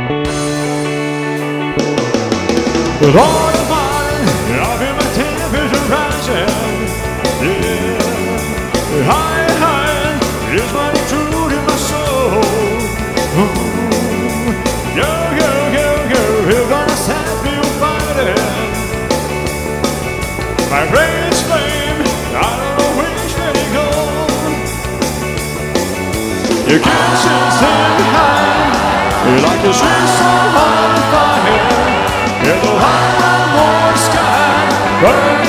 With all the morning, I feel my temperature rising. Yeah, high is running true to my soul. You're gonna set me fighting. My brain's flame, I don't know which way to go. You can't stand behind, like a street so on fire. In the high warm sky, burning